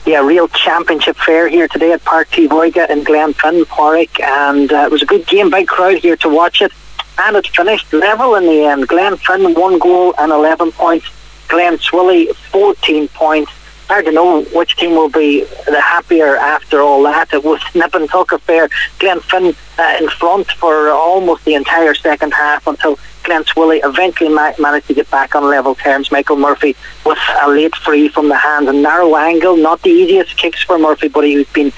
Yeah, real championship fair here today at Park T-Voiga in Glenfin, Porrick, and it was a good game, big crowd here to watch it, and it finished level in the end. Glenfin 1 goal and 11 points, Glenswilly 14 points. Hard to know which team will be the happier after all that. It was nip and tuck affair. Glenfin in front for almost the entire second half until Glenswilly eventually managed to get back on level terms. Michael Murphy with a late free from the hand, a narrow angle, not the easiest kicks for Murphy, but he's been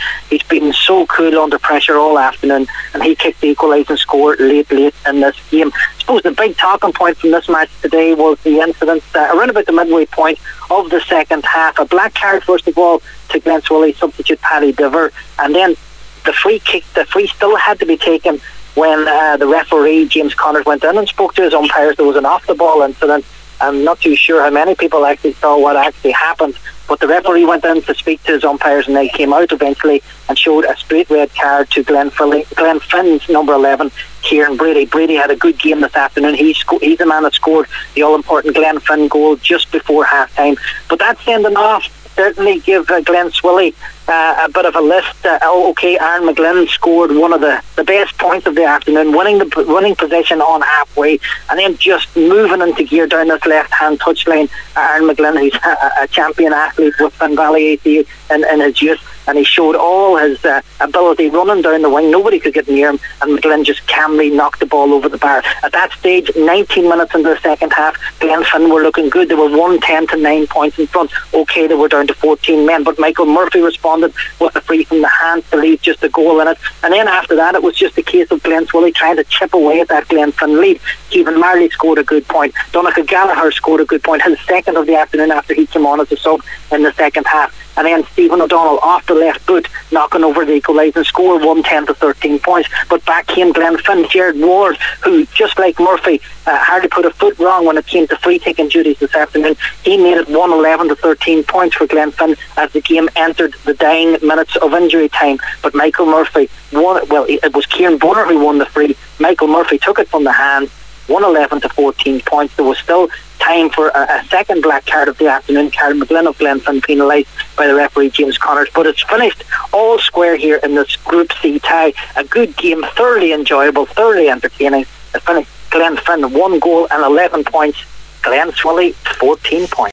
so cool under pressure all afternoon, and he kicked the equalising score late in this game. I suppose the big talking point from this match today was the incident around about the midway point of the second half. A black card first of all to Glenswilly substitute Paddy Diver, and then the free still had to be taken when the referee James Connors went in and spoke to his umpires. There was an off the ball incident. I'm not too sure how many people actually saw what actually happened, but the referee went in to speak to his umpires, and they came out eventually and showed a straight red card to Glenfin's number 11, Kieran Brady. Brady had a good game this afternoon. He's the man that scored the all-important Glenfin goal just before half-time. But that sending off certainly give Glenswilly a bit of a list. Aaron McGlynn scored one of the best points of the afternoon, winning possession on halfway, and then just moving into gear down this left-hand touchline. Aaron McGlynn, who's a champion athlete with Finn Valley AC in his youth, and he showed all his ability running down the wing. Nobody could get near him, and McGlynn just calmly knocked the ball over the bar. At that stage, 19 minutes into the second half, Glenfin were looking good. They were 110 to 9 points in front. Okay, they were down to 14 men, but Michael Murphy responded with a free from the hand to leave just a goal in it. And then after that, it was just a case of Glenswilly trying to chip away at that Glenfin lead. Stephen Marley scored a good point. Donnacha Gallagher scored a good point, his second of the afternoon after he came on as a sub in the second half. And then Stephen O'Donnell off the left boot, knocking over the equalising score, 110 to 13 points. But back came Glenfin. Jared Ward, who, just like Murphy, hardly put a foot wrong when it came to free-taking duties this afternoon. He made it 111 to 13 points for Glenfin as the game entered the dying minutes of injury time. But Michael Murphy won. Well, it was Kieran Bonner who won the free. Michael Murphy took it from the hand, 111 to 14 points. There was still time for a second black card of the afternoon. Karen McGlynn of Glenfin penalised by the referee James Connors. But it's finished all square here in this Group C tie. A good game, thoroughly enjoyable, thoroughly entertaining. It finished Glenfin 1 goal and 11 points. Glenswilly 14 points.